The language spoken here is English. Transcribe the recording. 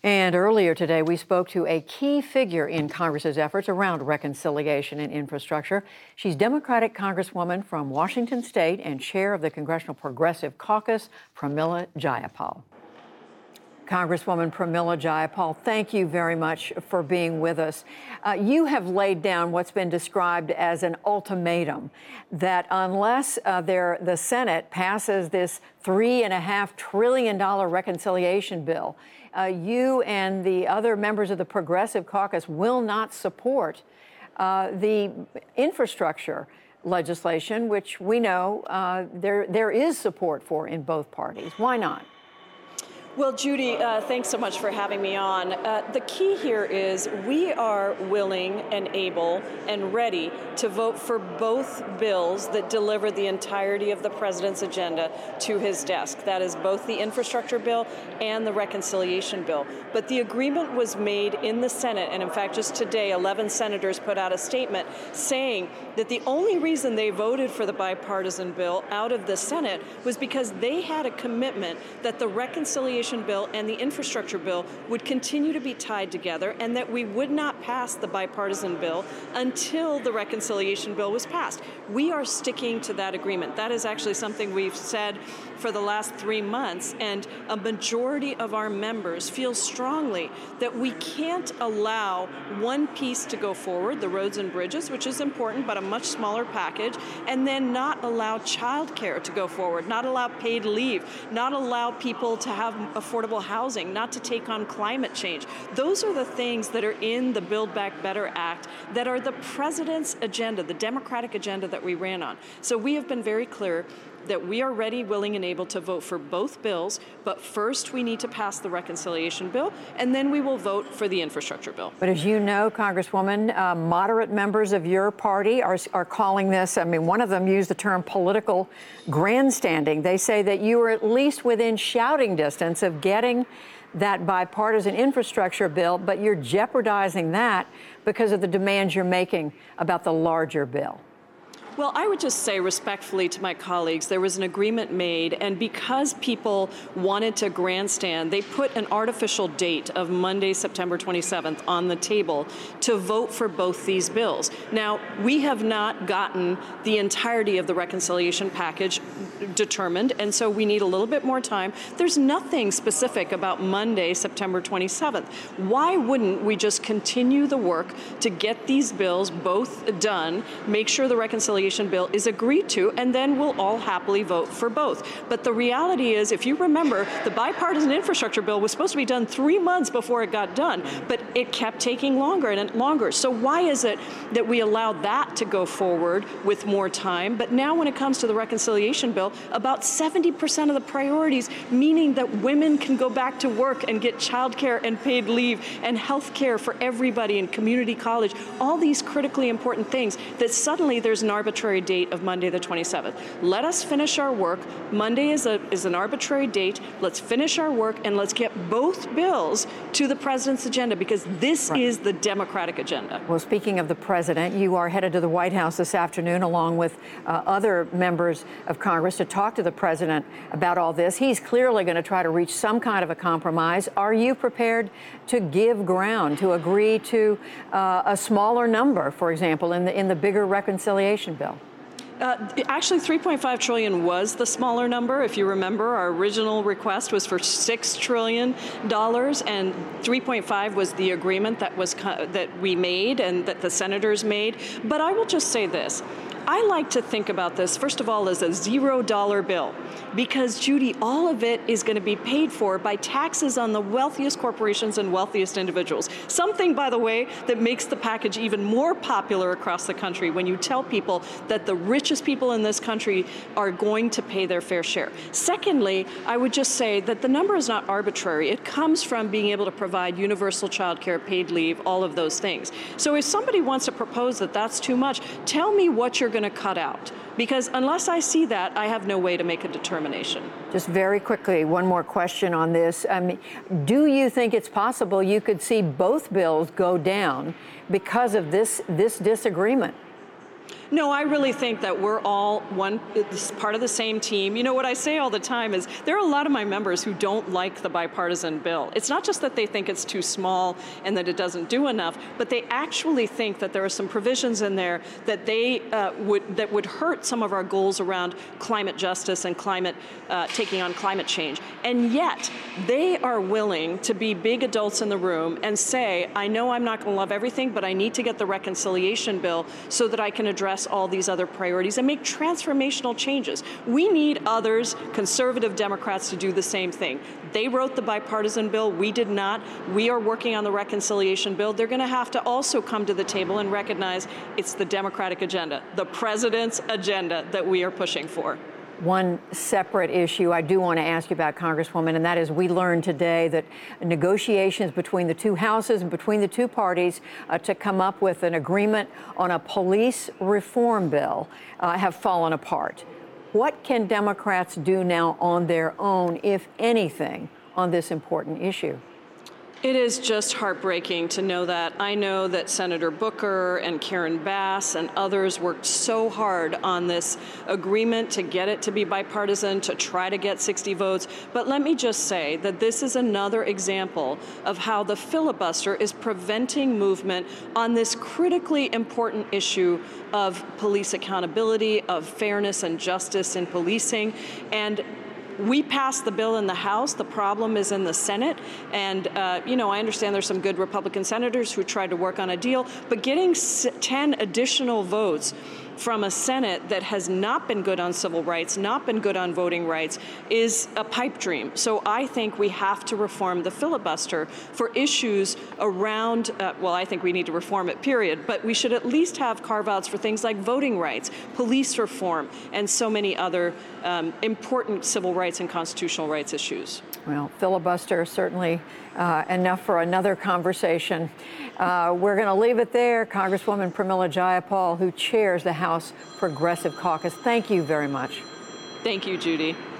And earlier today, we spoke to a key figure in Congress's efforts around reconciliation and infrastructure. She's Democratic Congresswoman from Washington State and chair of the Congressional Progressive Caucus, Pramila Jayapal. Congresswoman Pramila Jayapal, thank you very much for being with us. You have laid down what's been described as an ultimatum that unless the Senate passes this $3.5 trillion reconciliation bill, you and the other members of the Progressive Caucus will not support the infrastructure legislation, which we know there is support for in both parties. Why not? Well, Judy, thanks so much for having me on. The key here is we are willing and able and ready to vote for both bills that deliver the entirety of the president's agenda to his desk. That is both the infrastructure bill and the reconciliation bill. But the agreement was made in the Senate, and in fact, just today, 11 senators put out a statement saying that the only reason they voted for the bipartisan bill out of the Senate was because they had a commitment that the reconciliation bill and the infrastructure bill would continue to be tied together and that we would not pass the bipartisan bill until the reconciliation bill was passed. We are sticking to that agreement. That is actually something we've said for the last 3 months, and a majority of our members feel strongly that we can't allow one piece to go forward, the roads and bridges, which is important, but a much smaller package, and then not allow child care to go forward, not allow paid leave, not allow people to have affordable housing, not to take on climate change. Those are the things that are in the Build Back Better Act that are the president's agenda, the Democratic agenda that we ran on. So we have been very clear that we are ready, willing, and able to vote for both bills, but first we need to pass the reconciliation bill, and then we will vote for the infrastructure bill. But as you know, Congresswoman, moderate members of your party are calling this, I mean, one of them used the term political grandstanding. They say that you are at least within shouting distance of getting that bipartisan infrastructure bill, but you're jeopardizing that because of the demands you're making about the larger bill. Well, I would just say respectfully to my colleagues, there was an agreement made, and because people wanted to grandstand, they put an artificial date of Monday, September 27th on the table to vote for both these bills. Now, we have not gotten the entirety of the reconciliation package determined, and so we need a little bit more time. There's nothing specific about Monday, September 27th. Why wouldn't we just continue the work to get these bills both done, make sure the reconciliation bill is agreed to, and then we'll all happily vote for both. But the reality is, if you remember, the bipartisan infrastructure bill was supposed to be done 3 months before it got done, but it kept taking longer and longer. So why is it that we allowed that to go forward with more time? But now when it comes to the reconciliation bill, about 70% of the priorities, meaning that women can go back to work and get child care and paid leave and health care for everybody in community college, all these critically important things, that suddenly there's an arbitrary date of Monday the 27th. Let us finish our work. Monday is an arbitrary date. Let's finish our work and let's get both bills to the president's agenda, because this is the Democratic agenda. Well, speaking of the president, you are headed to the White House this afternoon along with other members of Congress to talk to the president about all this. He's clearly going to try to reach some kind of a compromise. Are you prepared to give ground, to agree to a smaller number, for example, in the bigger reconciliation bill? Actually, $3.5 trillion was the smaller number. If you remember, our original request was for $6 trillion, and 3.5 was the agreement that we made and that the senators made. But I will just say this. I like to think about this, first of all, as a $0 bill, because, Judy, all of it is going to be paid for by taxes on the wealthiest corporations and wealthiest individuals. Something, by the way, that makes the package even more popular across the country when you tell people that the richest people in this country are going to pay their fair share. Secondly, I would just say that the number is not arbitrary. It comes from being able to provide universal child care, paid leave, all of those things. So if somebody wants to propose that that's too much, tell me what you're going to cut out, because unless I see that, I have no way to make a determination. Just very quickly, one more question on this. Do you think it's possible you could see both bills go down because of this disagreement? No, I really think that we're all part of the same team. You know, what I say all the time is there are a lot of my members who don't like the bipartisan bill. It's not just that they think it's too small and that it doesn't do enough, but they actually think that there are some provisions in there that would hurt some of our goals around climate justice and taking on climate change. And yet, they are willing to be big adults in the room and say, I know I'm not going to love everything, but I need to get the reconciliation bill so that I can address all these other priorities and make transformational changes. We need others, conservative Democrats, to do the same thing. They wrote the bipartisan bill. We did not. We are working on the reconciliation bill. They're going to have to also come to the table and recognize it's the Democratic agenda, the president's agenda that we are pushing for. One separate issue I do want to ask you about, Congresswoman, and that is we learned today that negotiations between the two houses and between the two parties to come up with an agreement on a police reform bill have fallen apart. What can Democrats do now on their own, if anything, on this important issue? It is just heartbreaking to know that. I know that Senator Booker and Karen Bass and others worked so hard on this agreement to get it to be bipartisan, to try to get 60 votes. But let me just say that this is another example of how the filibuster is preventing movement on this critically important issue of police accountability, of fairness and justice in policing. And we passed the bill in the House. The problem is in the Senate. And, you know, I understand there's some good Republican senators who tried to work on a deal, but getting 10 additional votes from a Senate that has not been good on civil rights, not been good on voting rights, is a pipe dream. So I think we have to reform the filibuster for issues around, well, I think we need to reform it, period, but we should at least have carve-outs for things like voting rights, police reform, and so many other important civil rights and constitutional rights issues. Well, filibuster certainly enough for another conversation. We're going to leave it there. Congresswoman Pramila Jayapal, who chairs the House Progressive Caucus, thank you very much. Thank you, Judy.